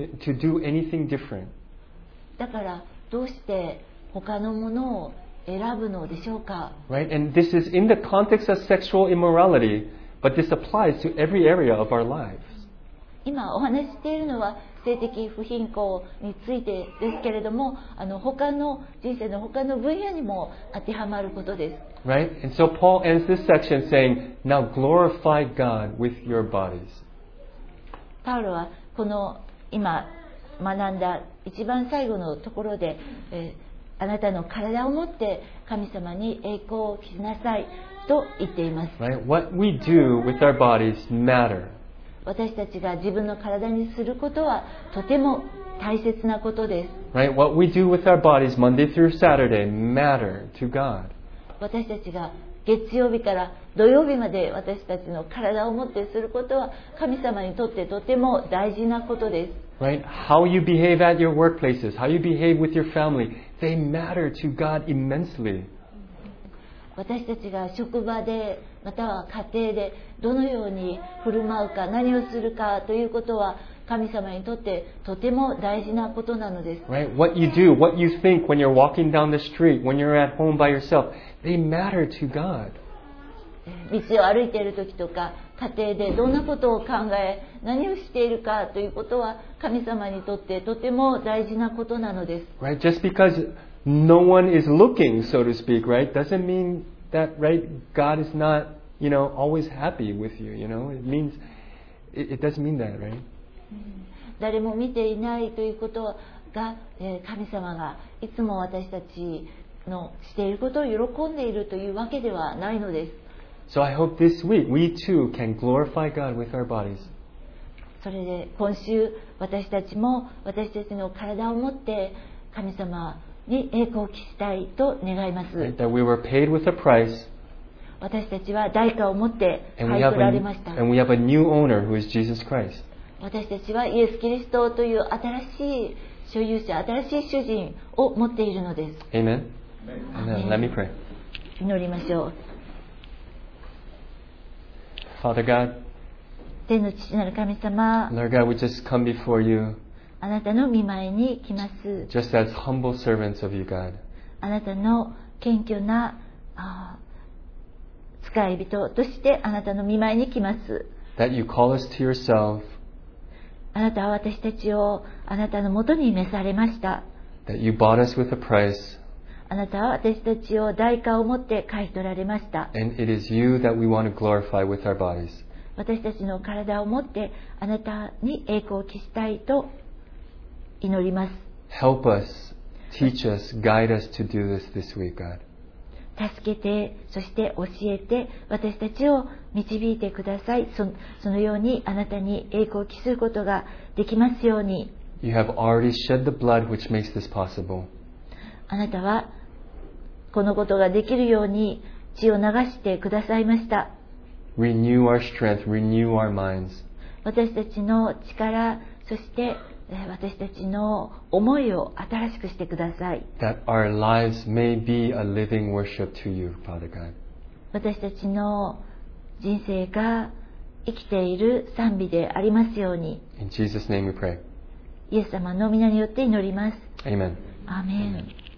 [SPEAKER 1] do anything different?
[SPEAKER 2] だからどうして他のものを選ぶのでしょうか。
[SPEAKER 1] Right? And this is in the context of sexual immorality, but this applies to every area of our lives.
[SPEAKER 2] 今お話ししているのは性的不貧困についてですけれども、他の人生の他の分野にも当てはまることです。
[SPEAKER 1] Right? And so Paul ends this section saying, now glorify God with your bodies.
[SPEAKER 2] パウロはこの今学んだ一番最後のところで、あなたの体をもって神様に栄光を着なさいと言っています。
[SPEAKER 1] Right? What we do with our bodies matter.
[SPEAKER 2] 私たちが自分の体にすることはとても大切なことです。
[SPEAKER 1] Right? What we do with our bodies Monday through Saturday matter to God.
[SPEAKER 2] 私たちが月曜日から土曜日まで私たちの体をもってすることは神様にとってとても大事なことです。
[SPEAKER 1] Right? How you behave at your workplaces, how you behave with your family, they matter to God immensely.
[SPEAKER 2] 私たちが職場でまたは家庭でどのように振る舞うか何をするかということは神様にとってとても大事なことなのです。
[SPEAKER 1] Right? What you do, what you think when you're walking down the street, when you're at home by yourself, they matter to God.
[SPEAKER 2] 道を歩いている時とか家庭でどんなことを考え何をしているかということは神様にとってとても大事なことなのです。
[SPEAKER 1] Right? Just because no one is looking, so to speak, right, doesn't mean that, right, God is not, always happy with you, It means, it doesn't mean that, right?
[SPEAKER 2] 誰も見ていないということが、神様がいつも私たちのしていることを喜んでいるというわけではないのです。
[SPEAKER 1] So I hope this week we too can glorify God with our bodies.
[SPEAKER 2] それで今週私たちも私たちの体を持って神様に栄光を期したいと願います。
[SPEAKER 1] Right? That we were paid with a price.
[SPEAKER 2] 私たちは代価を持って買
[SPEAKER 1] And
[SPEAKER 2] い
[SPEAKER 1] we
[SPEAKER 2] 取られました。
[SPEAKER 1] have a new owner who is Jesus Christ.
[SPEAKER 2] 私たちはイエス・キリストという新しい所有者、新しい主人を持っているのです。
[SPEAKER 1] Amen? Amen. Let me pray.
[SPEAKER 2] 祈りましょう。
[SPEAKER 1] Father God,
[SPEAKER 2] 天の父なる神様、
[SPEAKER 1] Lord God, we just come before you
[SPEAKER 2] あなたの御前に来ます。
[SPEAKER 1] just as humble servants of you, God.
[SPEAKER 2] あなたの謙虚な使い人としてあなたの御前に来ます。
[SPEAKER 1] That you call us to yourself,
[SPEAKER 2] あなたは私たちをあなたのもとに召されました。
[SPEAKER 1] that you bought us with a price,
[SPEAKER 2] あなたは私たちを代価をもって買い取られました。
[SPEAKER 1] And it is you that we want to glorify with our bodies.
[SPEAKER 2] 私たちの体をもってあなたに栄光を期したいと祈ります。
[SPEAKER 1] Help us, teach us, guide us to do this week, God.
[SPEAKER 2] 助けて、そして教えて、私たちを導いてください。そのようにあなたに栄光を期することができますように。
[SPEAKER 1] You have already shed the blood which makes this possible.
[SPEAKER 2] あなたはこのことができるように血を流してくださいました。
[SPEAKER 1] Renew our strength, renew our minds.
[SPEAKER 2] 私たちの力、そして私たちの思いを新しくしてください。
[SPEAKER 1] That our lives may be a living worship to you, Father God.
[SPEAKER 2] 私たちの人生が生きている賛美でありますように。
[SPEAKER 1] In Jesus' name we pray.
[SPEAKER 2] イエス様の皆によって祈ります。
[SPEAKER 1] Amen.
[SPEAKER 2] アーメン。